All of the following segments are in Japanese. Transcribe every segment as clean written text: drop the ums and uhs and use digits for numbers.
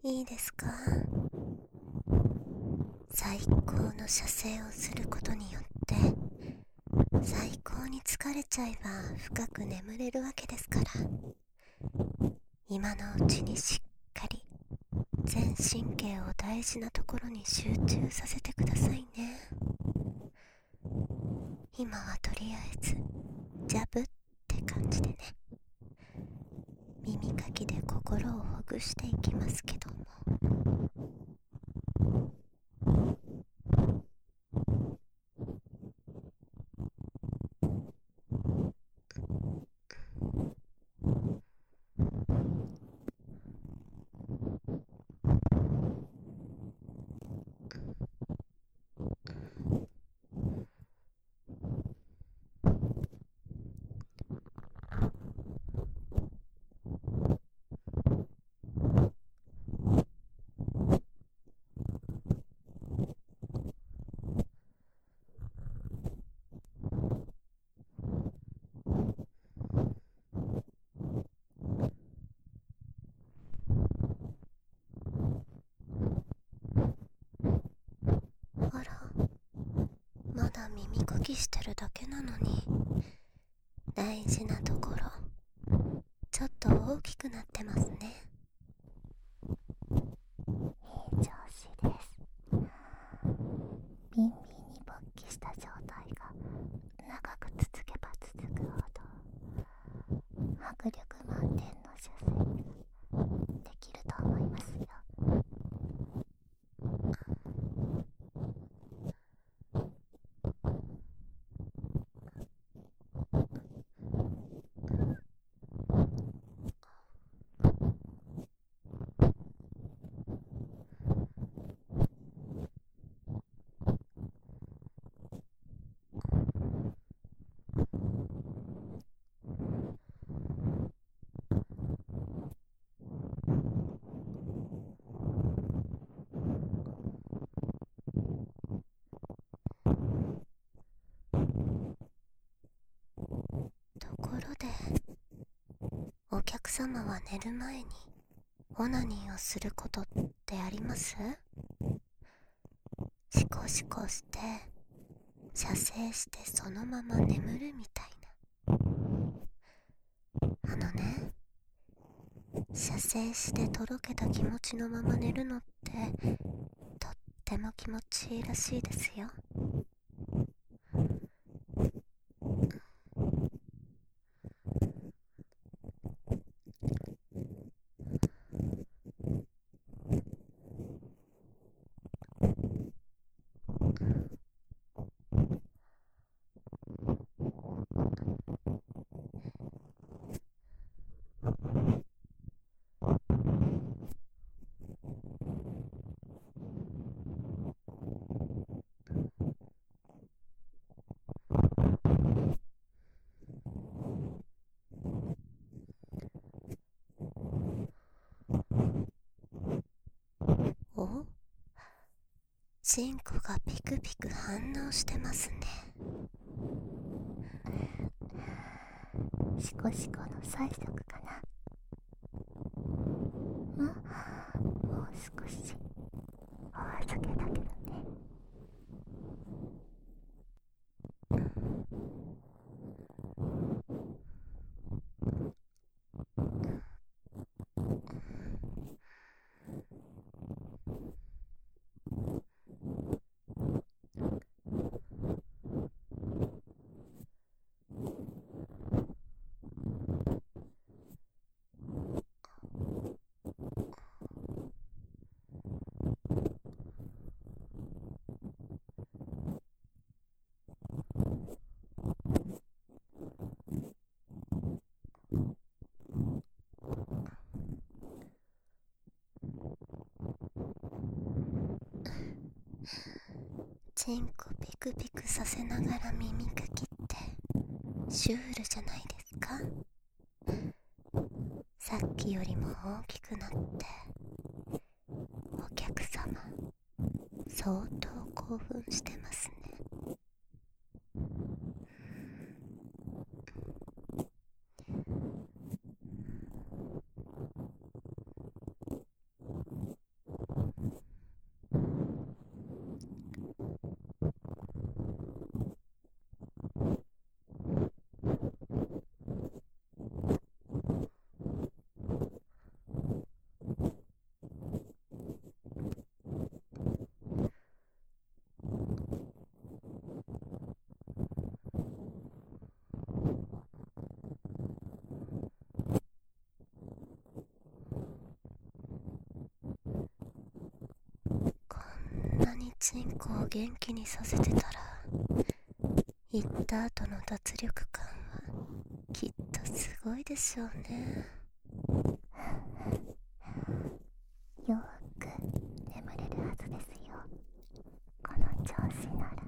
いいですか？最高の射精をすることによって最高に疲れちゃえば深く眠れるわけですから、今のうちにしっかり全神経を大事なところに集中させてくださいね。今はとりあえずジャブって感じでね、耳かきで心をほぐしていきますけども。あら、まだ耳かきしてるだけなのに大事なところちょっと大きくなってますね。 いい調子です。ビンビンに勃起した状態が長く続けば続くほど迫力満点の射精ができると思いますよ。 ところで、お客様は寝る前にオナニーをすることってあります？シコシコして射精してそのまま眠るみたいな。射精してとろけた気持ちのまま寝るのってとっても気持ちいいらしいですよ。お、チンコがピクピク反応してますね。 シコシコの催促かな。もう少しお預けだけどね。 チンコピクピクさせながら耳かきってシュールじゃないですか？さっきよりも大きくなってお客様相当興奮してますね。 元気にさせてたら、行った後の脱力感はきっとすごいでしょうね。 よく眠れるはずですよ、この調子なら。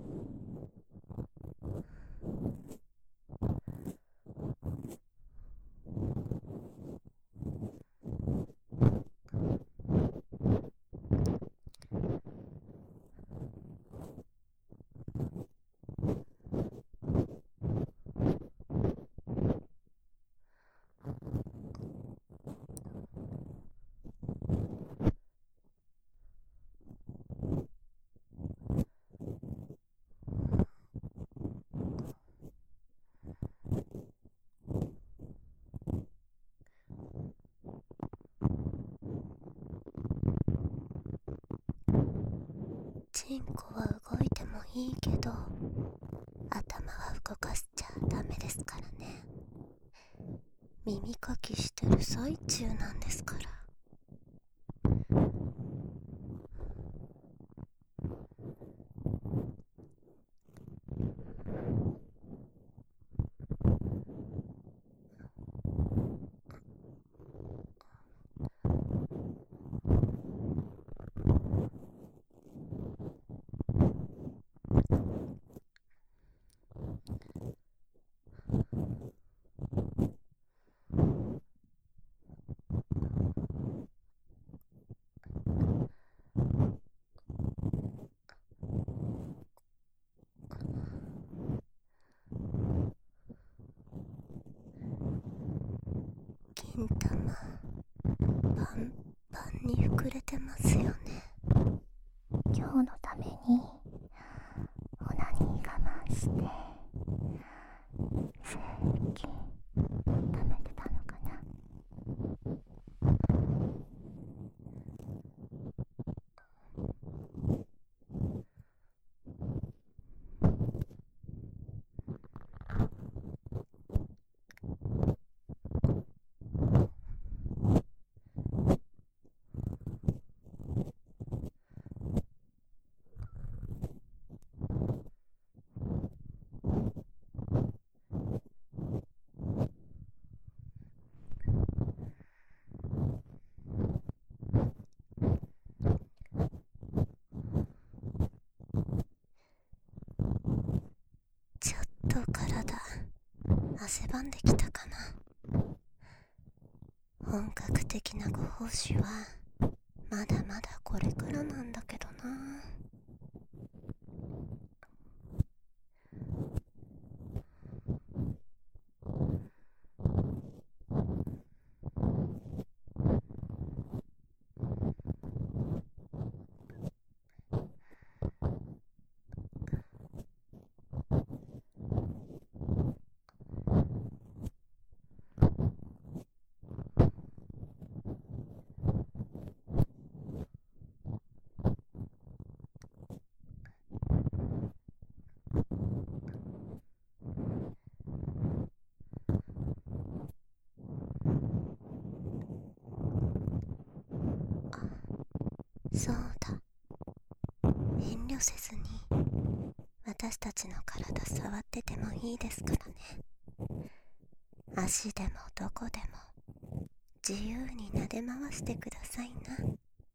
チンコは動いてもいいけど、頭は動かしちゃダメですからね。耳かきしてる最中なんですから。金玉パンパンに膨れてますよね。 今日のためにオナニー我慢して正規溜めてたのかな。 ちょっと体汗ばんできたかな。本格的なご奉仕はまだまだこれからなんだけどな。そうだ、遠慮せずに私たちの体触っててもいいですからね。足でもどこでも自由に撫で回してくださいな。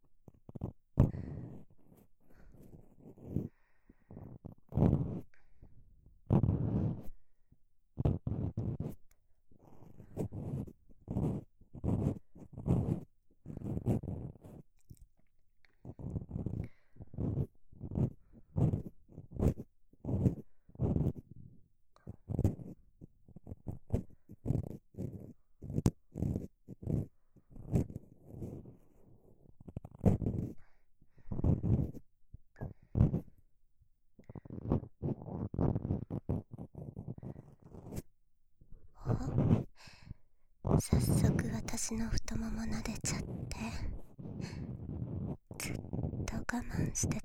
早速私の太もも撫でちゃって、ずっと我慢して